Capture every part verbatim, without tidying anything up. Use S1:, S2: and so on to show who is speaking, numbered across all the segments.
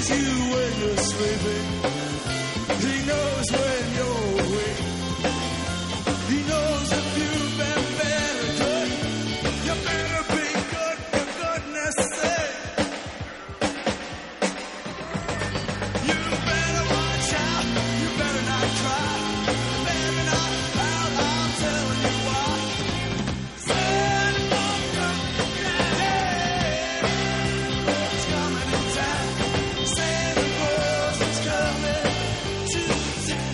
S1: sees you when you're sleeping. He knows when you're awake. He knows if you've been very good. You better be good for goodness sake. You better watch out. You better not cry. Better not pout. I'm telling you why. Santa Claus is coming to town. Santa Claus is coming to town.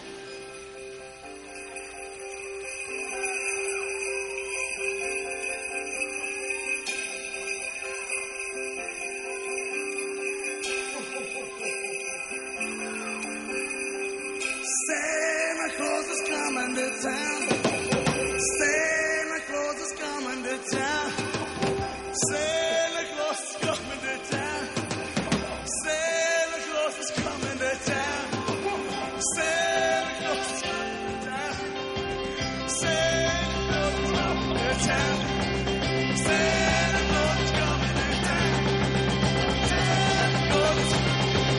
S1: Santa Claus is coming to town. Santa Claus is coming to town. Santa Claus is coming to town. Santa Claus is coming to town. Santa Claus is coming to town. Santa Claus is coming to town. Santa Claus is coming to town. Santa Claus is coming to town.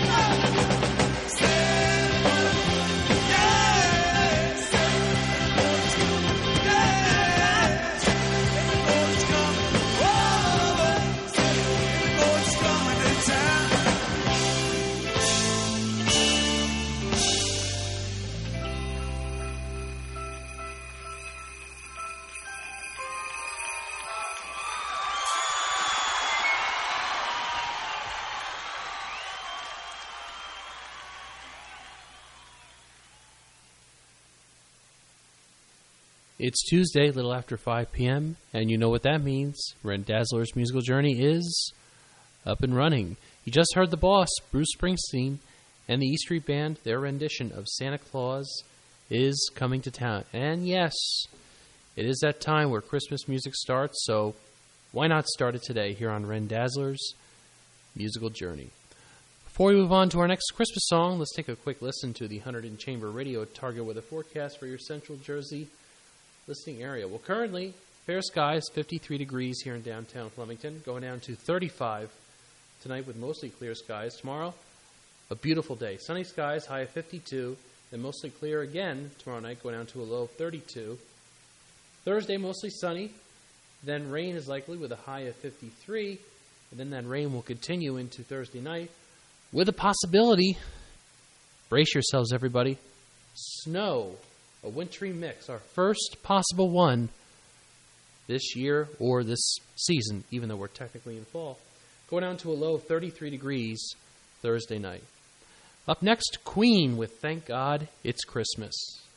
S2: It's Tuesday, a little after five p.m., and you know what that means. Ren Dazzler's musical journey is up and running. You just heard the boss, Bruce Springsteen, and the E Street Band. Their rendition of Santa Claus is coming to town. And yes, it is that time where Christmas music starts, so why not start it today here on Ren Dazzler's musical journey. Before we move on to our next Christmas song, let's take a quick listen to the Hunterdon Chamber Radio Target weather forecast for your Central Jersey listening area. Well, currently, fair skies, fifty-three degrees here in downtown Flemington, going down to thirty-five tonight with mostly clear skies. Tomorrow, a beautiful day. Sunny skies, high of fifty-two, then mostly clear again tomorrow night, going down to a low of thirty-two. Thursday, mostly sunny, then rain is likely with a high of fifty-three, and then that rain will continue into Thursday night with a possibility, brace yourselves everybody, snow. A wintry mix, our first possible one this year or this season, even though we're technically in fall. Going down to a low of thirty-three degrees Thursday night. Up next, Queen with Thank God It's Christmas.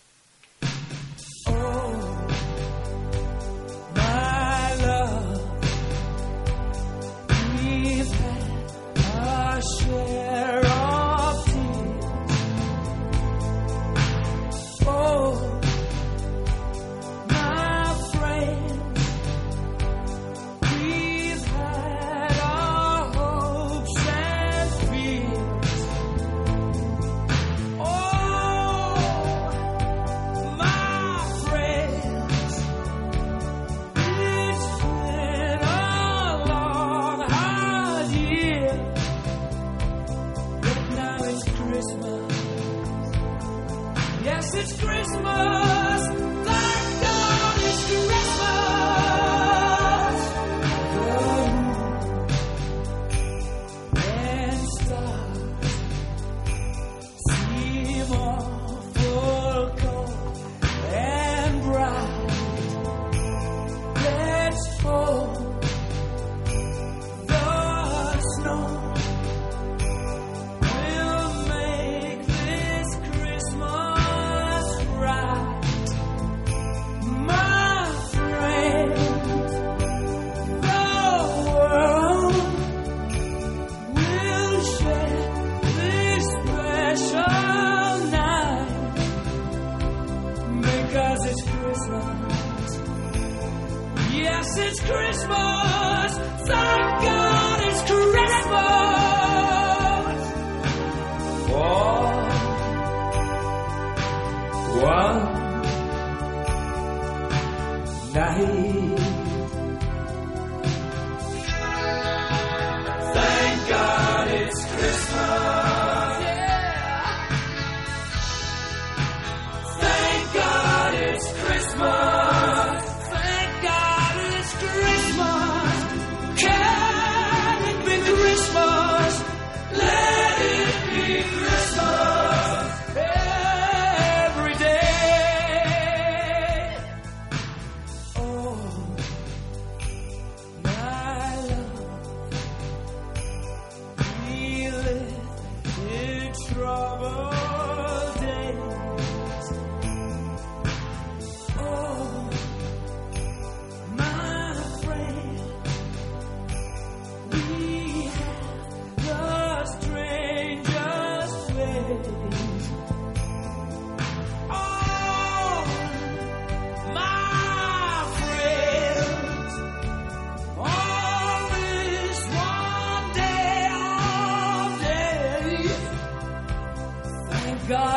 S1: Oh, my love, we've had our share of tears. Oh, my friend, we've had our hopes and fears. Oh,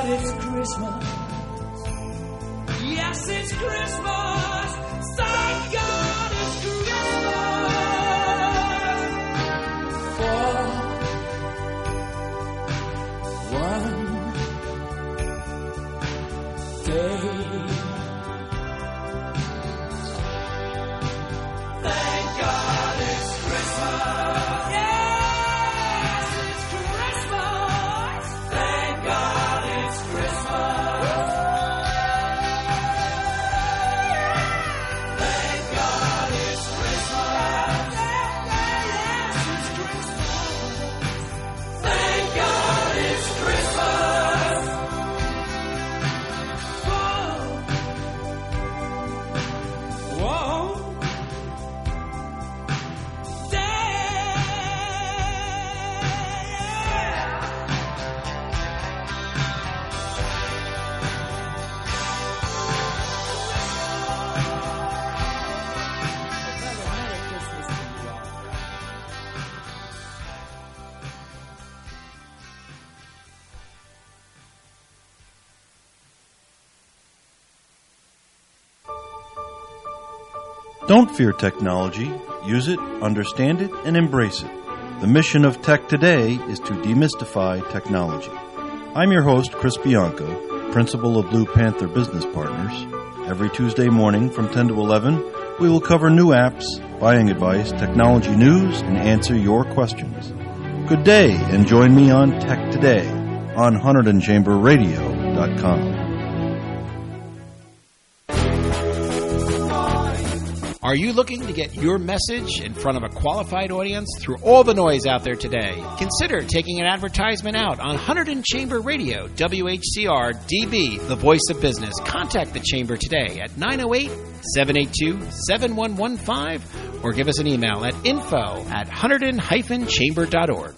S1: God, it's Christmas. Yes, it's Christmas. Thank God it's Christmas. For one day. Thank God it's Christmas. Yes, it's Christmas. Thank God it's Christmas. Thank God it's Christmas. Yes, it's Christmas. Thank God it's Christmas. Whoa. Whoa.
S3: Don't fear technology. Use it, understand it, and embrace it. The mission of Tech Today is to demystify technology. I'm your host, Chris Bianco, principal of Blue Panther Business Partners. Every Tuesday morning from ten to eleven, we will cover new apps, buying advice, technology news, and answer your questions. Good day, and join me on Tech Today on Hunterdon and Chamber Radio dot com.
S4: Are you looking to get your message in front of a qualified audience through all the noise out there today? Consider taking an advertisement out on Hunterdon and Chamber Radio, W H C R D B, the voice of business. Contact the Chamber today at nine oh eight, seven eight two, seven one one five or give us an email at info at hunterdon dash chamber dot org.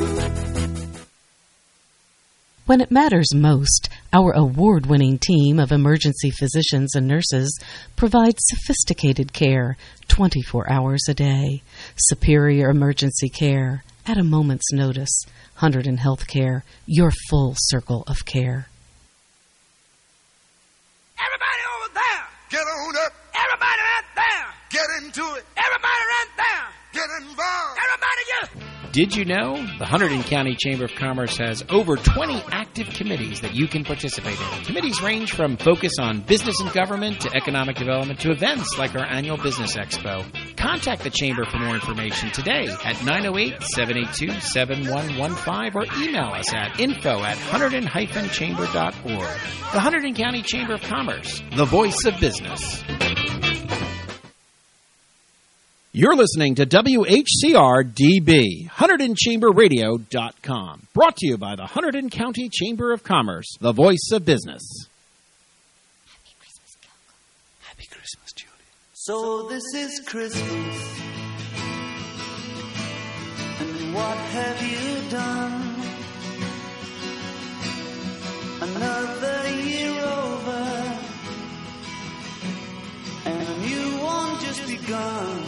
S5: When it matters most, our award-winning team of emergency physicians and nurses provides sophisticated care twenty-four hours a day. Superior emergency care at a moment's notice. Hunterdon Healthcare, your full circle of care.
S1: Everybody over there, get on up. Everybody right there, get into it. Everybody right there, get involved. Everybody get.
S4: Did you know the Hunterdon County Chamber of Commerce has over twenty active committees that you can participate in? Committees range from focus on business and government to economic development to events like our annual Business Expo. Contact the Chamber for more information today at nine oh eight, seven eight two, seven one one five or email us at info at hunterdon dash chamber dot org. The Hunterdon County Chamber of Commerce, the voice of business. You're listening to W H C R D B, Hunterdon Chamber Radio dot com. Brought to you by the Hunterdon County Chamber of Commerce, the voice of business.
S1: Happy Christmas, Coco. Happy Christmas, Julie. So this is Christmas. And what have you done? Another year over. And a new one just begun.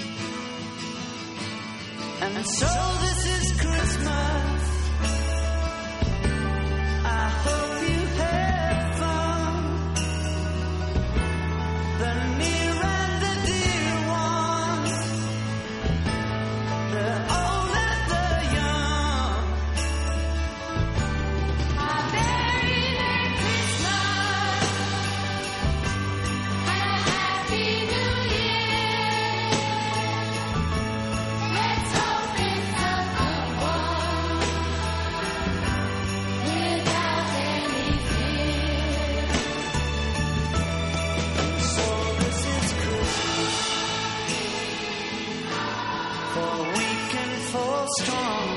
S1: And so this is Christmas. I hope you had fun. The near and the dear ones, the old and the young. A Merry, Merry Christmas and a Happy New Year. Let's hope it's a good one without any fear. So this is Christmas for weak and for strong,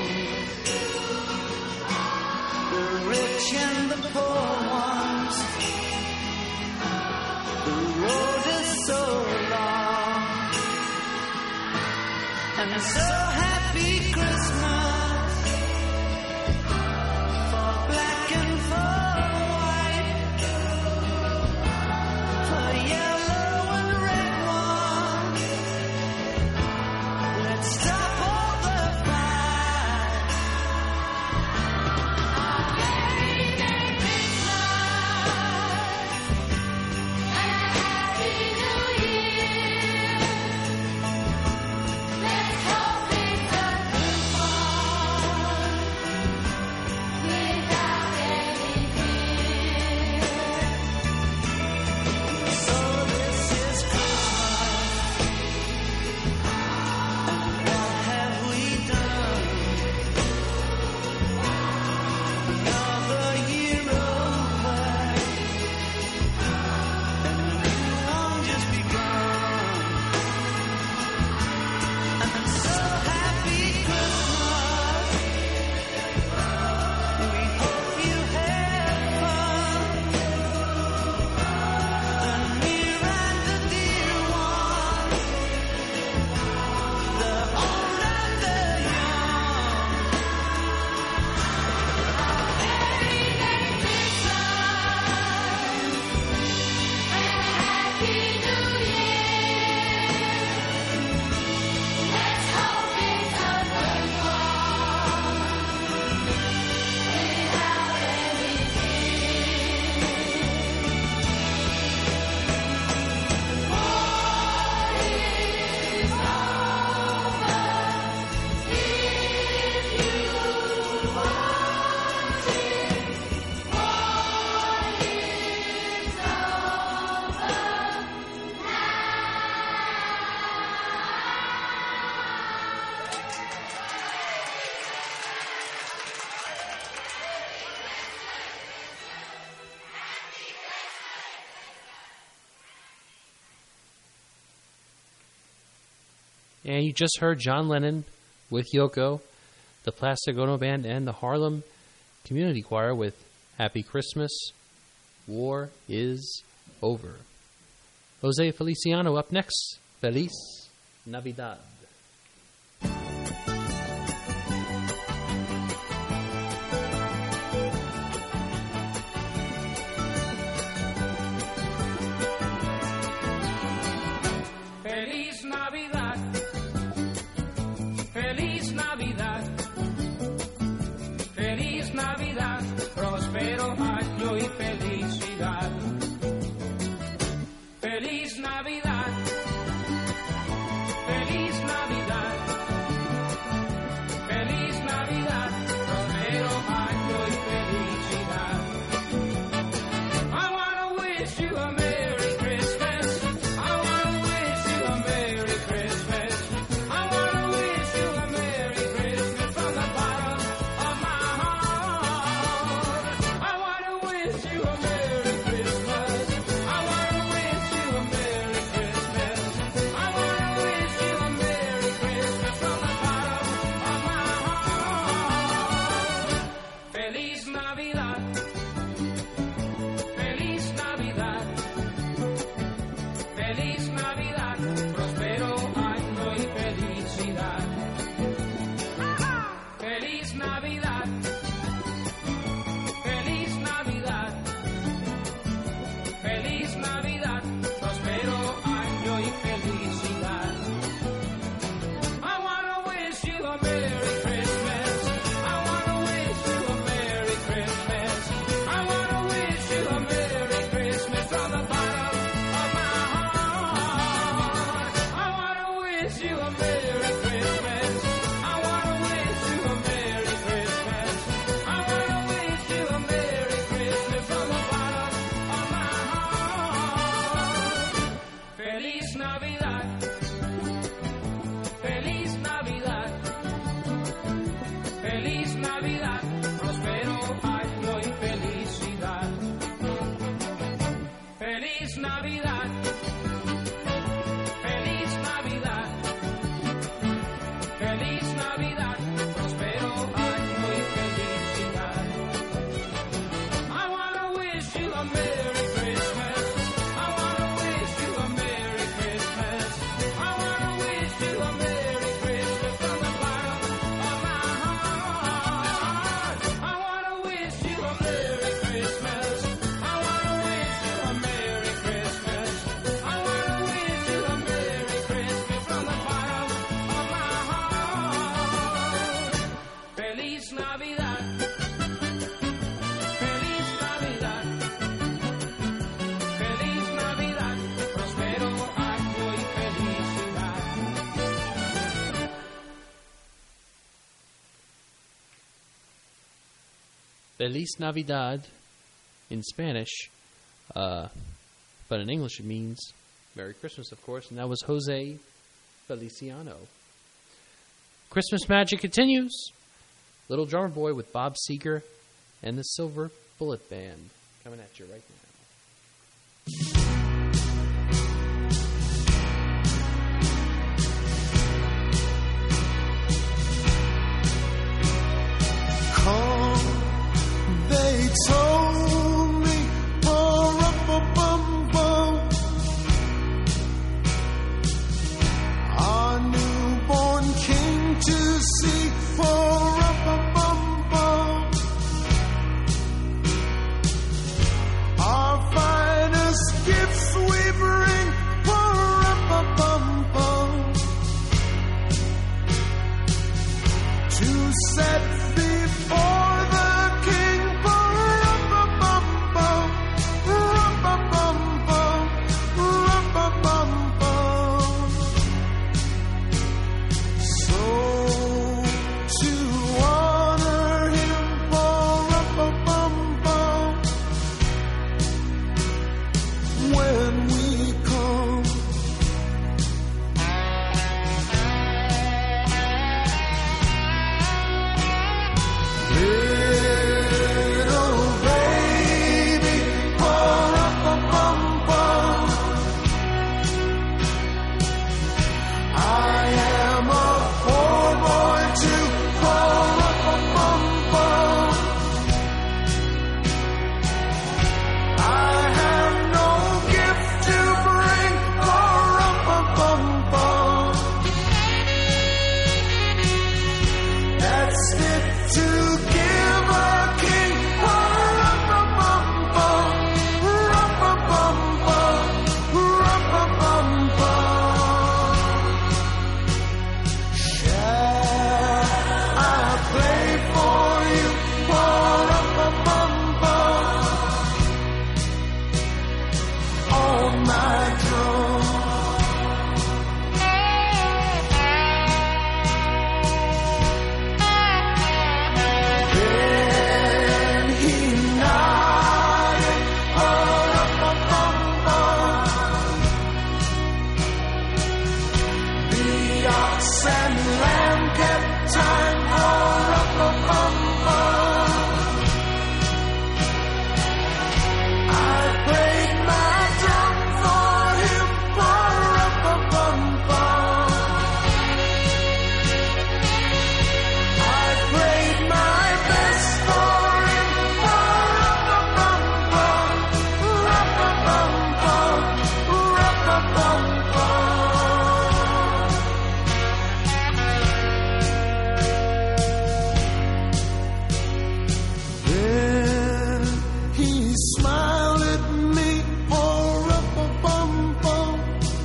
S1: the rich and the poor ones. The road is so long, and so happy Christmas for black and for white, for yellow and red ones. Let's stop all the fight. A Merry, Merry Christmas
S2: And you just heard John Lennon with Yoko, the Plastic Ono Band, and the Harlem Community Choir with Happy Christmas, War is Over. Jose Feliciano up next. Feliz Navidad.
S6: Feliz Navidad, Feliz Navidad, Feliz Navidad, próspero año y felicidad. Feliz Navidad, Feliz Navidad, Feliz Navidad, próspero año y felicidad. I wanna wish you a Merry Christmas. I wanna wish you a Merry Christmas. I wanna wish you a Merry Christmas from the bottom of my heart. I wanna wish you a Merry Christmas. I wanna wish you a Merry Christmas. I wanna wish you a Merry Christmas from the bottom of my heart. Feliz Navidad. Feliz Navidad. Feliz Navidad, próspero año y felicidad. Feliz Navidad, Feliz Navidad, Feliz Navidad, próspero año y felicidad. I wanna wish you a Merry Christmas. I wanna wish you a Merry Christmas. I wanna wish you a Merry Christmas from the bottom of my heart. I wanna wish you a Merry Christmas. I wanna wish you a Merry Christmas. I wanna wish you a Merry Christmas from the bottom of my heart. Feliz Navidad. Feliz Navidad. Feliz Navidad, próspero año y felicidad. Feliz Navidad. Feliz Navidad. Feliz Navidad, próspero año y felicidad. I wanna wish you a Merry Christmas. I wanna wish you a Merry Christmas. I wanna wish you a Merry Christmas from the bottom of my heart. I wanna wish you a Merry Christmas. I wanna wish you a Merry Christmas. I wanna wish you a Merry Christmas from the bottom of my heart. Feliz Navidad. Feliz Navidad. Feliz Navidad, próspero año y felicidad.
S2: Feliz Navidad in Spanish, uh, but in English it means Merry Christmas, of course, and that was Jose Feliciano. Christmas magic continues. Little Drummer Boy with Bob Seger and the Silver Bullet Band coming at you right now.
S1: Come, they told me, ba-rum-bum-bum-bum. Our newborn king to see, ba-rum-bum-bum-bum. Our finest gifts we bring, ba-rum-bum-bum-bum. To set before the king, rum-bum-bum-bum, rum-bum-bum-bum, rum-bum-bum-bum. So to honor him, rum-bum-bum-bum, when we come. ox and lamb kept time for Rum-a-bum-bum. I played my drum for him for Rum-a-bum-bum. I played my best for him for Rum-a-bum-bum. Rum-a-bum-bum. Rum-a-bum-bum. Then he smiled at me for Rum-a-bum-bum.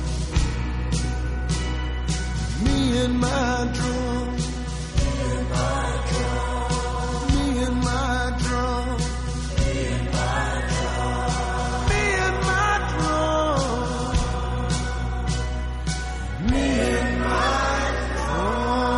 S1: Me and my drum. Me and my drum. Me and my drum. Me and my drum. Me and my drum. Me and my drum.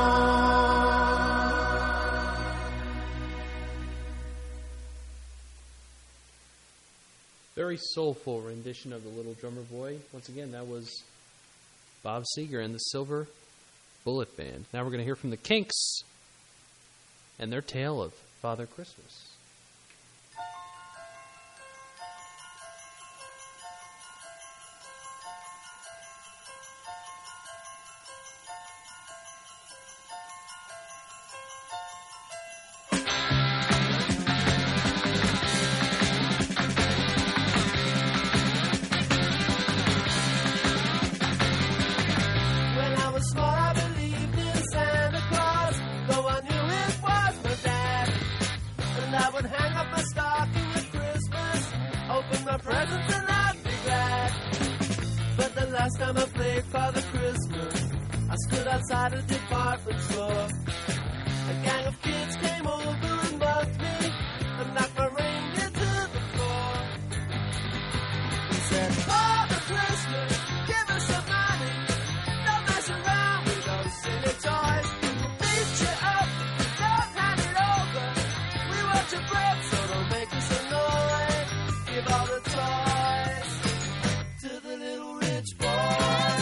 S2: Very soulful rendition of The Little Drummer Boy. Once again, that was Bob Seger and the Silver Bullet Band. Now we're going to hear from the Kinks and their tale of Father Christmas.
S7: When I was small, I believed in Santa Claus, though I knew it was my dad. And I would hang up my stocking at Christmas, open my presents, and I'd be glad. But the last time I played Father Christmas, I stood outside a department store. A gang of kids came over and mugged me and knocked my reindeer to the floor. He said, Father Christmas, give us some money. Don't mess around with those silly toys. We'll beat you up, don't hand it over. We want your bread, so don't make us annoy. Give all the toys to the little rich boy.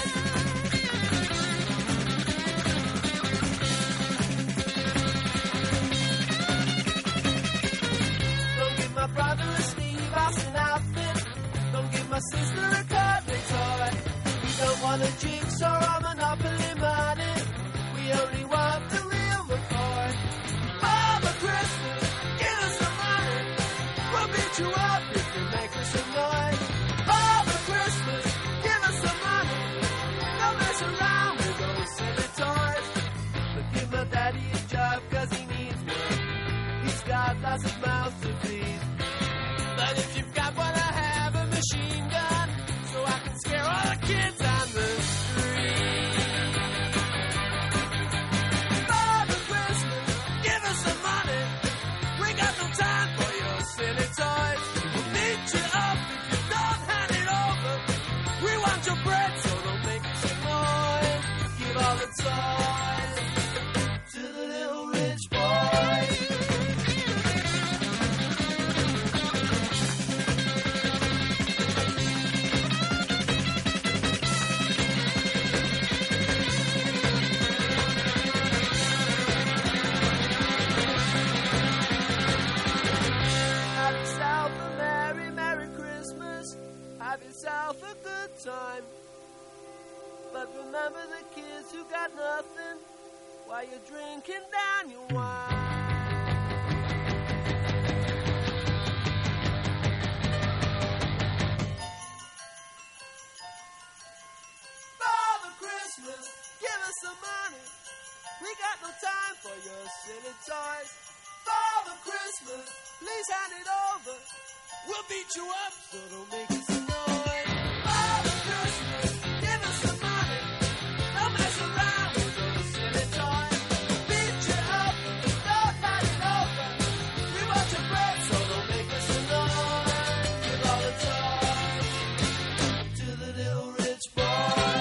S7: Don't give my brother a Steve Austin outfit. Don't give my sister a cuddly toy. We don't want a jigsaw or Monopoly money. We only want the real McCoy. Father Christmas, give us some money. We'll beat you up if you make us annoy. Father Christmas, give us some money. Don't mess around with those silly toys. But give my daddy a job 'cause he needs one. He's got lots of mouths to feed. But if you've got what I have, a machine gun, so I can scare all the kids on the street. Father Christmas, give us some money. We got no time for your silly toys. We'll beat you up if you don't hand it over. We want your bread, so don't make us annoy. Give all the toys to the little rich boy. Have yourself a merry, merry Christmas. Have yourself a good time. But remember the kids who got nothing while you're drinking down your wine. Father Christmas, give us some money. We got no time for your silly toys. Father Christmas, please hand it over. We'll beat you up, so don't make us annoy. Father Christmas, give us some money. Don't mess around with those silly toys. We'll beat you up, don't hand it over. We want your bread, so don't make us annoy. Give all the toys to the little rich boy.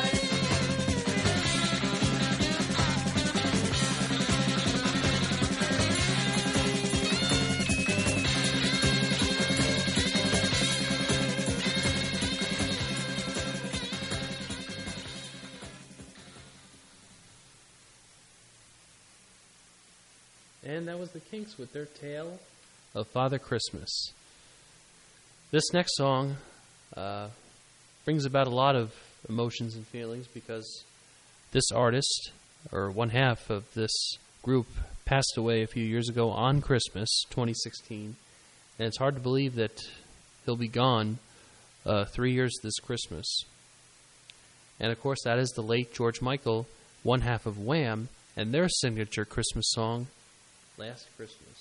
S2: And that was the Kinks with their tale of Father Christmas. This next song uh, brings about a lot of emotions and feelings because this artist, or one half of this group, passed away a few years ago on Christmas, twenty sixteen. And it's hard to believe that he'll be gone uh, three years this Christmas. And of course, that is the late George Michael, one half of Wham, and their signature Christmas song, Last Christmas.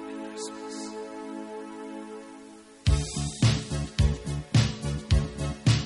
S7: Christmas.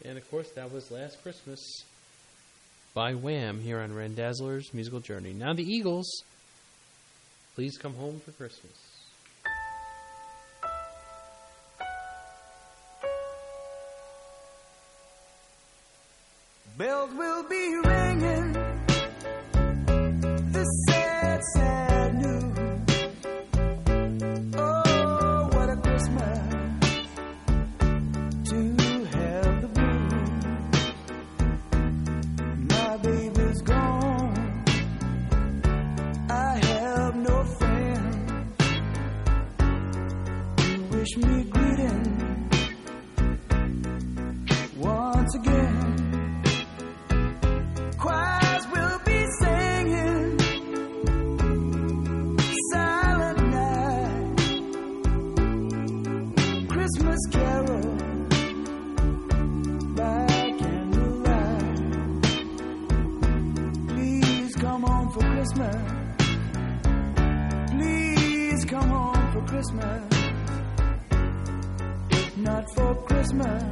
S2: And of course, that was Last Christmas by Wham here on Randazzler's Musical Journey. Now the Eagles, Please Come Home for Christmas.
S1: Bells will be ringing, the sad, sad news. Oh, what a Christmas to have the blues. My baby's gone, I have no friend to wish me greeting once again. Choirs will be singing Silent Night, Christmas carol by candlelight. Please come home for Christmas. Please come home for Christmas. If not for Christmas,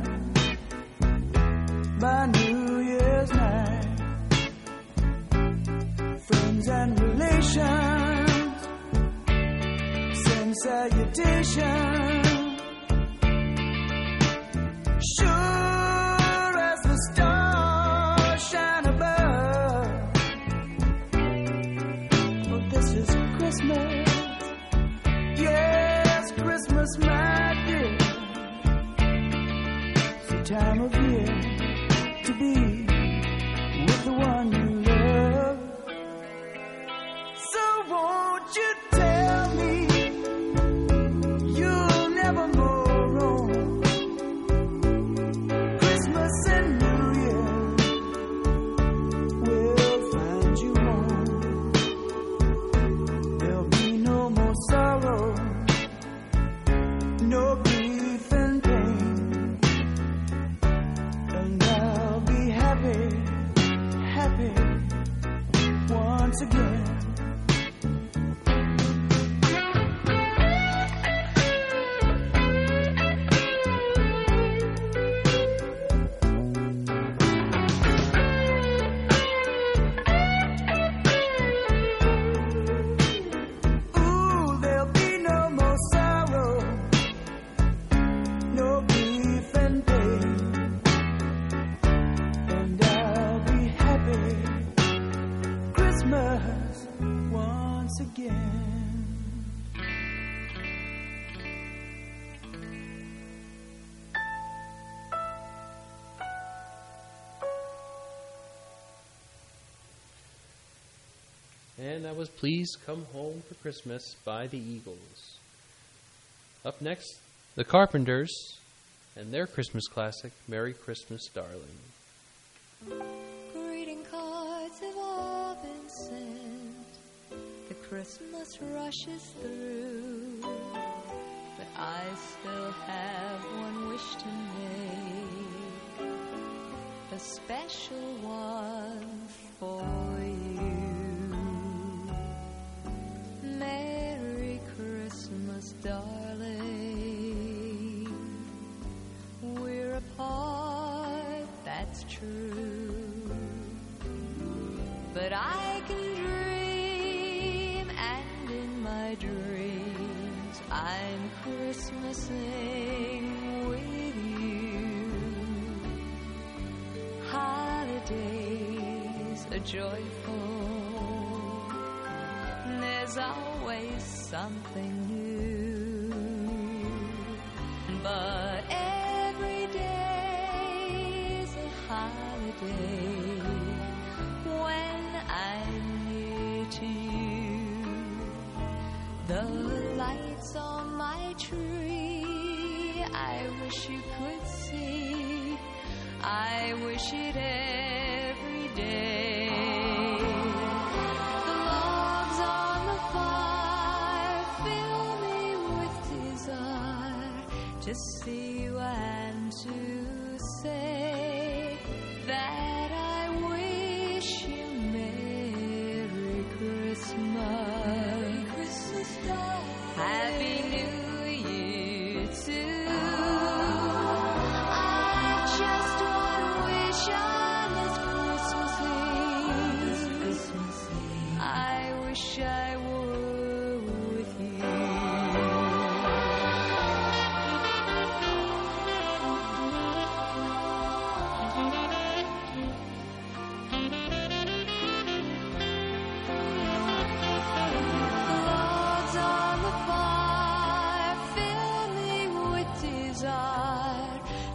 S1: by New Year's night. Friends and relations send salutations. Sure as the stars shine above. Oh, this is Christmas. Yes, Christmas, my dear. It's the time of year to be with the one you love. So won't you tell me you'll never more roam? Christmas and New Year will find you home. There'll be no more sorrow, no grief and pain, and I'll be happy, happy once again. Ooh, there'll be no more sorrow, no grief and pain, and I'll be happy Christmas once again.
S2: And that was Please Come Home for Christmas by the Eagles. Up next, the Carpenters and their Christmas classic, Merry Christmas, Darling.
S8: Greeting cards have all been sent. The Christmas rushes through. But I still have one wish to make. A special one for you. Merry Christmas, darling. We're apart, that's true. But I can dream, and in my dreams I'm Christmasing with you. Holidays are joyful. There's always something new. But every day's a holiday when I'm near to you. The lights on my tree, I wish you could see. I wish it every day. The logs on the fire fill me with desire to see you and to say that I wish you Merry Christmas. Merry Christmas, darling. Happy New Year too. I just want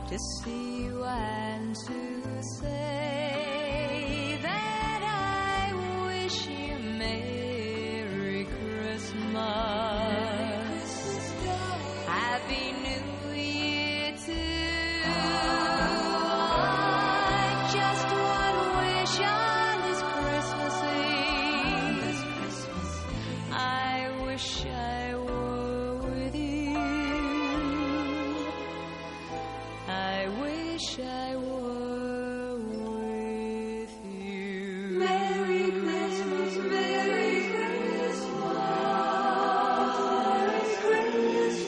S8: to see you and to say that I wish you Merry Christmas, Happy New Year too. I just one wish on this Christmas Eve. I wish I were with you. I wish I were with you. Merry Christmas, Merry Christmas, Merry Christmas,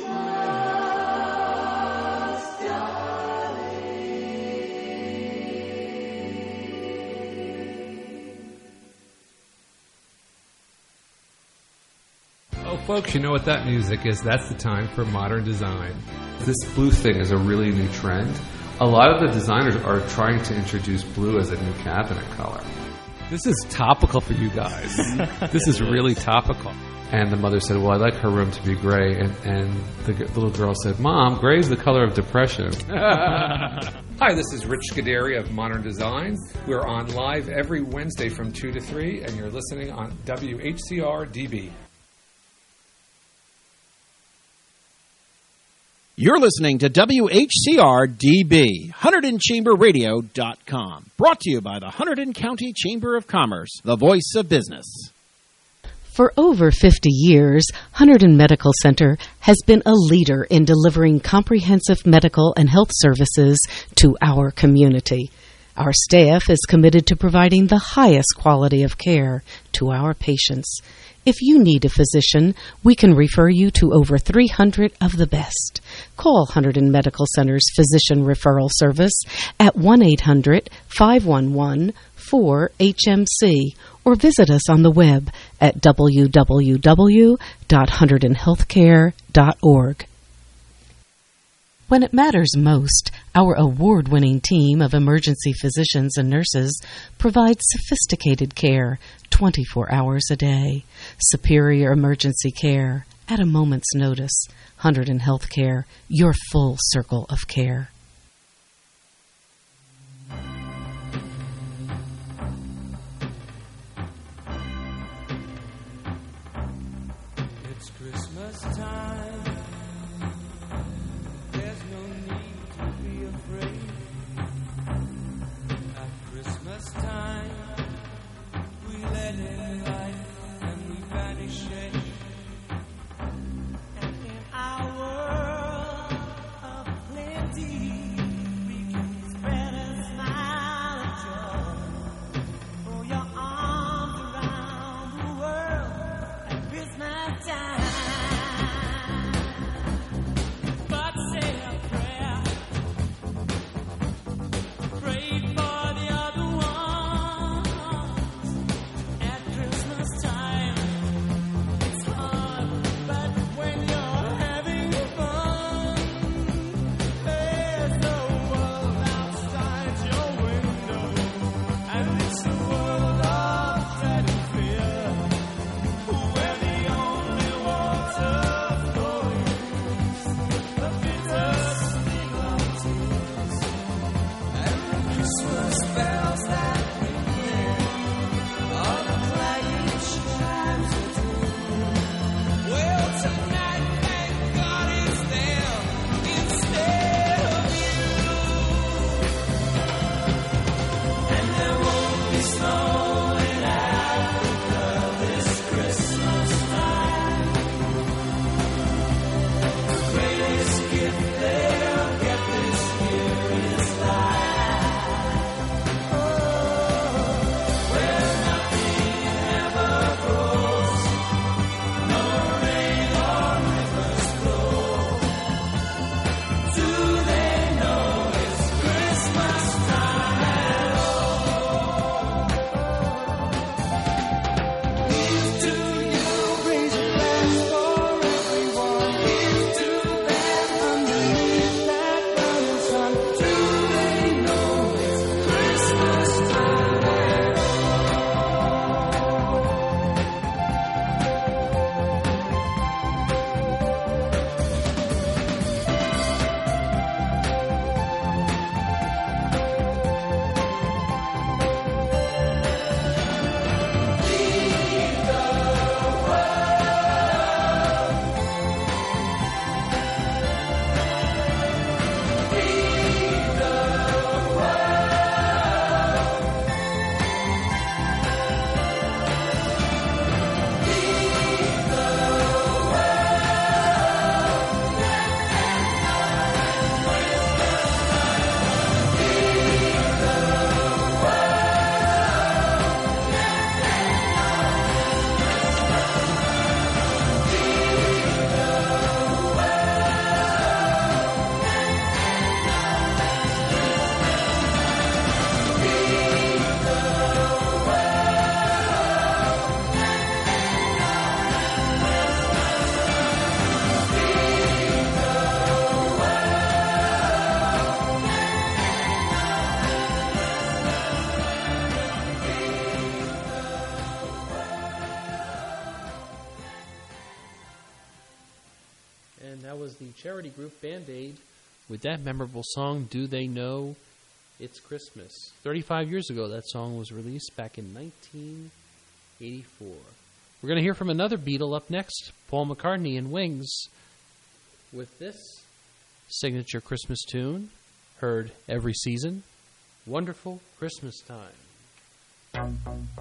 S9: Oh, folks, you know what that music is. That's the time for modern design. This blue thing is a really new trend. A lot of the designers are trying to introduce blue as a new cabinet color. This is topical for you guys. This is really topical. And the mother said, well, I like her room to be gray. And, and the g- little girl said, Mom, gray is the color of depression. Hi, this is Rich Scuderi of Modern Design. We're on live every Wednesday from two to three, and you're listening on W H C R D B.
S4: You're listening to W H C R D B, Hunterdon Chamber Radio dot com. Brought to you by the Hunterdon County Chamber of Commerce, the voice of business.
S5: For over fifty years, Hunterdon Medical Center has been a leader in delivering comprehensive medical and health services to our community. Our staff is committed to providing the highest quality of care to our patients. If you need a physician, we can refer you to over three hundred of the best. Call Hunterdon Medical Center's Physician Referral Service at one eight hundred, five one one, four H M C or visit us on the web at w w w dot hunterdon healthcare dot org. When it matters most, our award-winning team of emergency physicians and nurses provides sophisticated care twenty-four hours a day. Superior emergency care at a moment's notice. Hunterdon Healthcare, your full circle of care.
S6: It's Christmas time. There's no need to be afraid. At Christmas time, we let in light and we banish shame. And in our world of plenty,
S2: the charity group Band-Aid with that memorable song, Do They Know It's Christmas? thirty-five years ago, that song was released back in nineteen eighty-four. We're going to hear from another Beatle up next, Paul McCartney and Wings, with this signature Christmas tune, heard every season, Wonderful Christmas Time.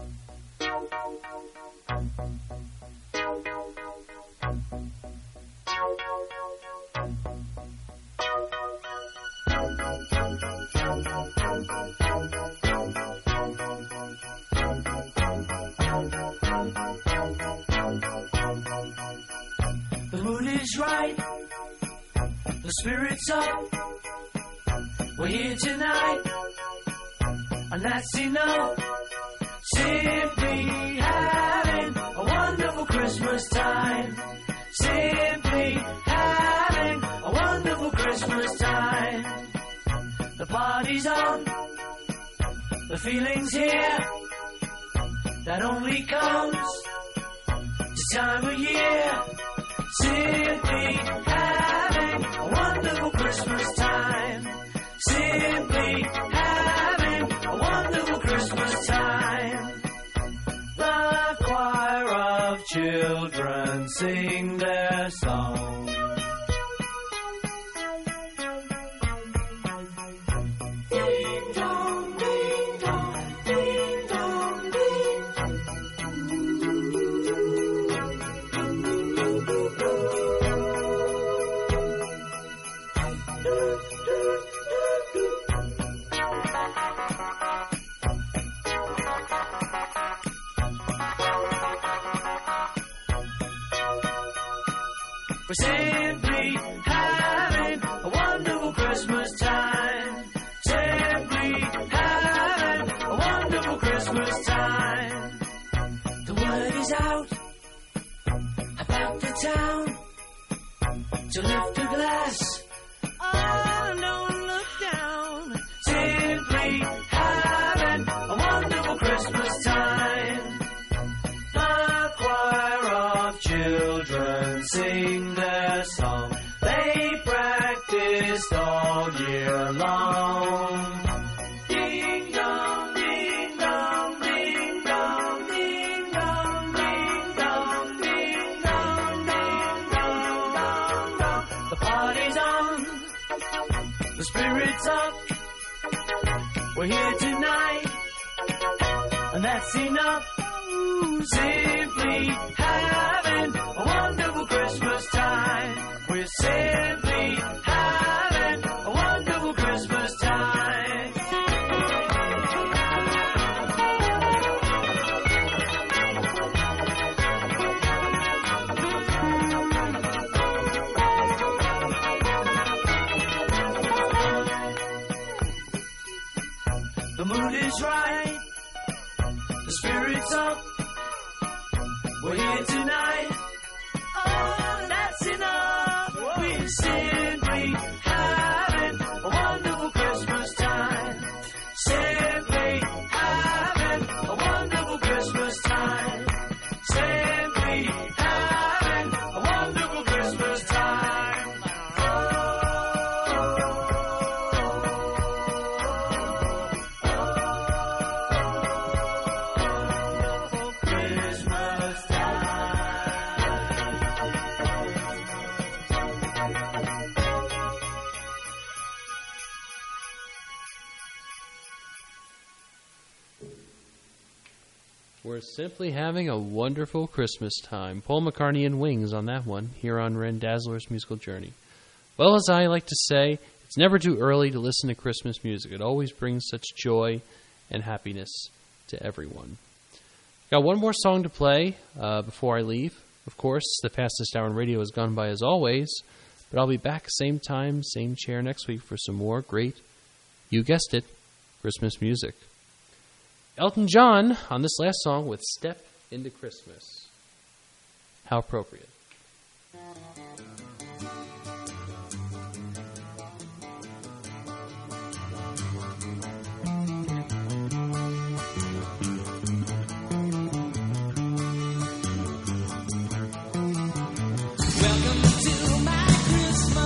S10: The mood is right, the spirit's up. We're here tonight, and that's enough. Simply having a wonderful Christmas time. Simply having a wonderful Christmas time. The party's on, the feeling's here. That only comes this time of year. Simply having a wonderful Christmas time. Simply having a wonderful Christmas time. The choir of children sing their song. Ding dong, ding dong, ding dong, ding. We're simply having a wonderful Christmas time. Simply having a wonderful Christmas time. The word is out about the town to lift a glass. Oh, don't look down. Simply having a wonderful Christmas time. The choir of children sing their song. They practiced all year long. Ding dong, ding dong, ding dong, ding dong, ding dong, ding dong, ding dong, dong, dong. The party's on, the spirit's up. We're here tonight, and that's enough. Simply having a wonderful Christmas time. We're simply having a wonderful Christmas time. The mood is right, the spirit's up. We're here tonight. Oh, that's enough. We're simply having a wonderful Christmas time. Simply having a wonderful Christmas time. Simply having a wonderful Christmas time. Christmas
S2: We're simply having a wonderful Christmas time. Paul McCartney and Wings on that one, here on Ren Dazzler's Musical Journey. Well, as I like to say, it's never too early to listen to Christmas music. It always brings such joy and happiness to everyone. Got one more song to play uh, before I leave. Of course, the fastest hour in radio has gone by as always, but I'll be back same time, same chair next week for some more great, you guessed it, Christmas music. Elton John on this last song with Step Into Christmas. How appropriate.
S10: Welcome to my Christmas.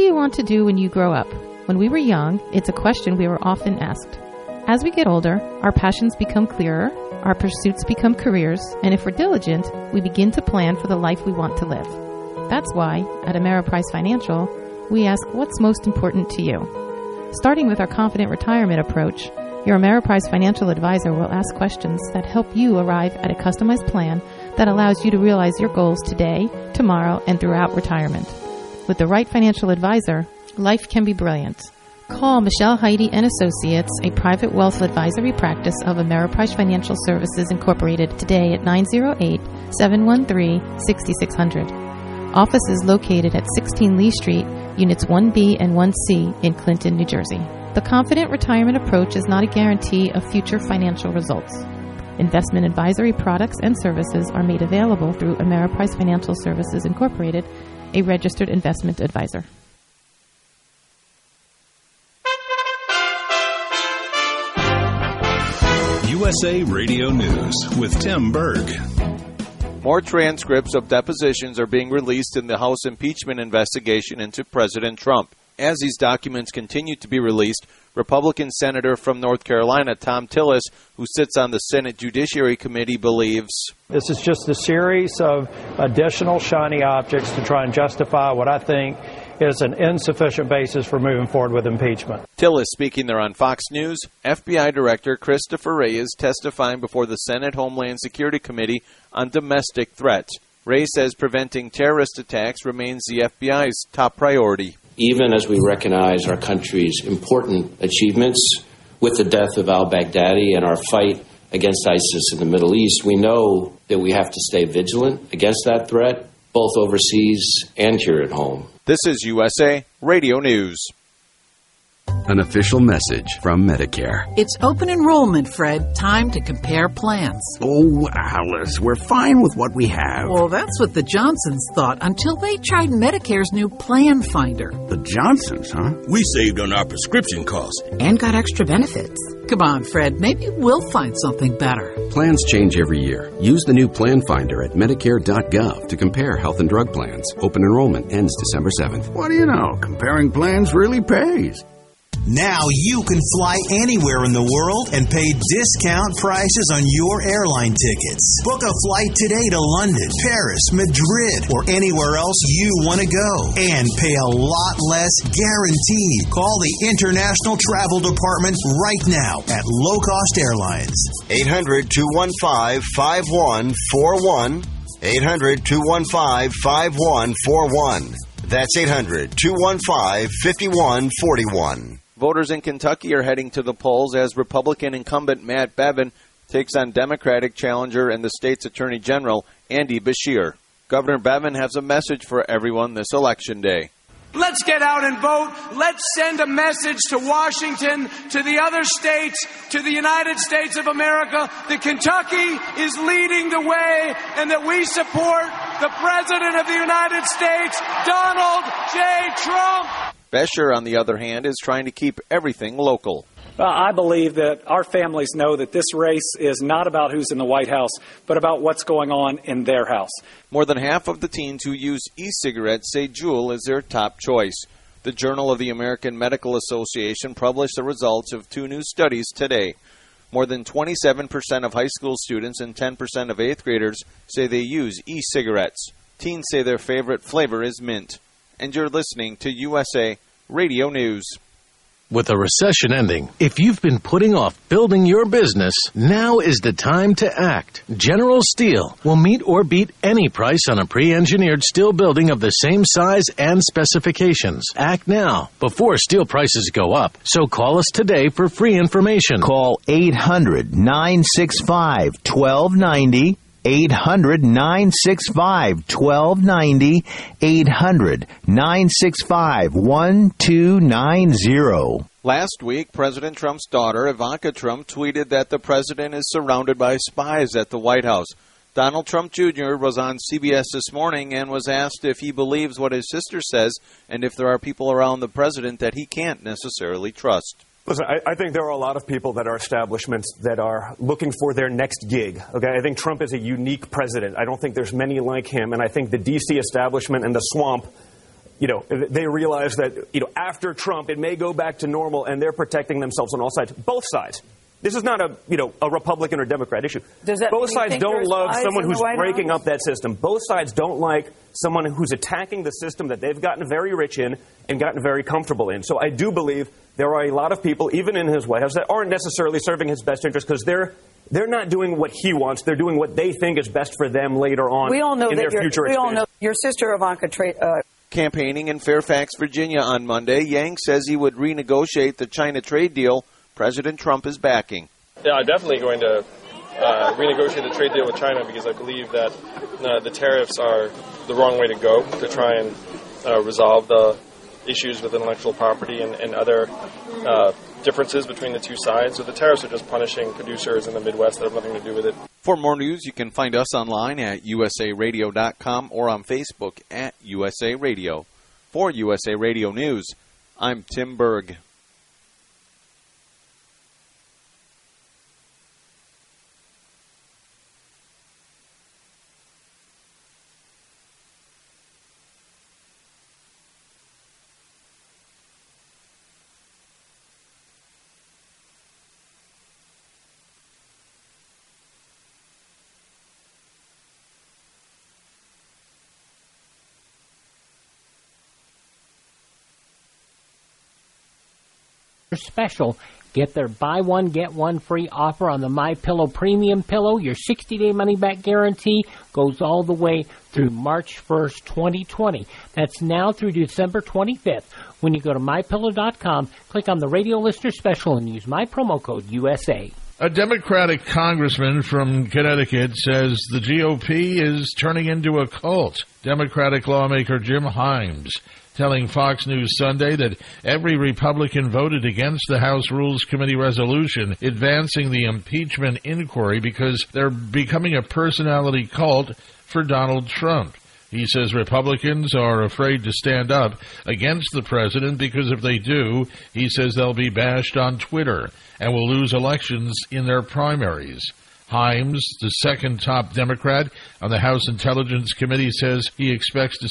S11: do you want to do when you grow up? When we were young, it's a question we were often asked. As we get older, our passions become clearer, our pursuits become careers, and if we're diligent, we begin to plan for the life we want to live. That's why, at Ameriprise Financial, we ask what's most important to you. Starting with our Confident Retirement approach, your Ameriprise Financial advisor will ask questions that help you arrive at a customized plan that allows you to realize your goals today, tomorrow, and throughout retirement. With the right financial advisor, life can be brilliant. Call Michelle Heidi and Associates, a private wealth advisory practice of Ameriprise Financial Services Incorporated, today at nine oh eight, seven one three, six six zero zero. Office is located at sixteen Lee Street, Units one B and one C in Clinton, New Jersey. The Confident Retirement approach is not a guarantee of future financial results. Investment advisory products and services are made available through Ameriprise Financial Services Incorporated, a registered investment advisor.
S12: U S A Radio News with Tim Berg.
S13: More transcripts of depositions are being released in the House impeachment investigation into President Trump. As these documents continue to be released, Republican Senator from North Carolina, Thom Tillis, who sits on the Senate Judiciary Committee, believes
S14: this is just a series of additional shiny objects to try and justify what I think is an insufficient basis for moving forward with impeachment.
S13: Tillis speaking there on Fox News. F B I Director Christopher Wray is testifying before the Senate Homeland Security Committee on domestic threats. Wray says preventing terrorist attacks remains the F B I's top priority.
S15: Even as we recognize our country's important achievements with the death of al-Baghdadi and our fight against ISIS in the Middle East, we know that we have to stay vigilant against that threat, both overseas and here at home.
S13: This is U S A Radio News.
S16: An official message from Medicare.
S17: It's open enrollment, Fred. Time to compare plans.
S16: Oh, Alice, we're fine with what we have.
S17: Well, that's what the Johnsons thought until they tried Medicare's new Plan Finder.
S16: The Johnsons, huh?
S18: We saved on our prescription costs.
S17: And got extra benefits. Come on, Fred. Maybe we'll find something better.
S16: Plans change every year. Use the new Plan Finder at Medicare dot gov to compare health and drug plans. Open enrollment ends December seventh.
S18: What do you know? Comparing plans really pays.
S19: Now you can fly anywhere in the world and pay discount prices on your airline tickets. Book a flight today to London, Paris, Madrid, or anywhere else you want to go. And pay a lot less guaranteed. Call the International Travel Department right now at Low Cost Airlines.
S20: eight hundred, two one five, five one four one. eight hundred, two one five, five one four one. That's eight hundred, two one five, five one four one.
S13: Voters in Kentucky are heading to the polls as Republican incumbent Matt Bevin takes on Democratic challenger and the state's Attorney General Andy Beshear. Governor Bevin has a message for everyone this election day.
S21: Let's get out and vote. Let's send a message to Washington, to the other states, to the United States of America that Kentucky is leading the way and that we support the President of the United States, Donald J. Trump.
S13: Beshear, on the other hand, is trying to keep everything local.
S22: Uh, I believe that our families know that this race is not about who's in the White House, but about what's going on in their house.
S13: More than half of the teens who use e-cigarettes say Juul is their top choice. The Journal of the American Medical Association published the results of two new studies today. More than twenty-seven percent of high school students and ten percent of eighth graders say they use e-cigarettes. Teens say their favorite flavor is mint. And you're listening to U S A Radio News.
S23: With a recession ending, if you've been putting off building your business, now is the time to act. General Steel will meet or beat any price on a pre-engineered steel building of the same size and specifications. Act now, before steel prices go up. So call us today for free information.
S24: Call eight hundred, nine six five, one two nine zero. eight hundred, nine six five, one two nine zero. eight hundred, nine six five, one two nine zero.
S13: Last week, President Trump's daughter, Ivanka Trump, tweeted that the president is surrounded by spies at the White House. Donald Trump Junior was on C B S This Morning and was asked if he believes what his sister says and if there are people around the president that he can't necessarily trust.
S25: Listen, I, I think there are a lot of people that are establishments that are looking for their next gig. Okay, I think Trump is a unique president. I don't think there's many like him, and I think the D C establishment and the swamp you know, they realize that, you know, after Trump, it may go back to normal, and they're protecting themselves on all sides. Both sides. This is not a, you know, a Republican or Democrat issue.
S1: Does that
S25: Both
S1: mean you
S25: sides
S1: think
S25: don't
S1: there's
S25: love
S1: spies
S25: someone
S1: in the
S25: who's
S1: White
S25: breaking
S1: House?
S25: up that system. Both sides don't like someone who's attacking the system that they've gotten very rich in and gotten very comfortable in. So I do believe there are a lot of people, even in his White House, that aren't necessarily serving his best interest because they're they're not doing what he wants. They're doing what they think is best for them later on
S1: We all know
S25: in
S1: that
S25: their
S1: your-
S25: future
S1: we all
S25: expansion.
S1: know your sister Ivanka Tra- uh,
S13: Campaigning in Fairfax, Virginia on Monday, Yang says he would renegotiate the China trade deal President Trump is backing.
S3: Yeah, I'm definitely going to uh, renegotiate the trade deal with China because I believe that uh, the tariffs are the wrong way to go to try and uh, resolve the issues with intellectual property and, and other uh, differences between the two sides. So the tariffs are just punishing producers in the Midwest that have nothing to do with it.
S13: For more news, you can find us online at U S A radio dot com or on Facebook at U S A Radio. For U S A Radio News, I'm Tim Berg.
S7: Special. Get their buy one, get one free offer on the MyPillow Premium Pillow. Your sixty-day money-back guarantee goes all the way through March first, twenty twenty. That's now through December twenty-fifth. When you go to my pillow dot com, click on the Radio Listener Special and use my promo code U S A.
S8: A Democratic congressman from Connecticut says the G O P is turning into a cult. Democratic lawmaker Jim Himes telling Fox News Sunday that every Republican voted against the House Rules Committee resolution advancing the impeachment inquiry because they're becoming a personality cult for Donald Trump. He says Republicans are afraid to stand up against the president because if they do, he says they'll be bashed on Twitter and will lose elections in their primaries. Himes, the second top Democrat on the House Intelligence Committee, says he expects to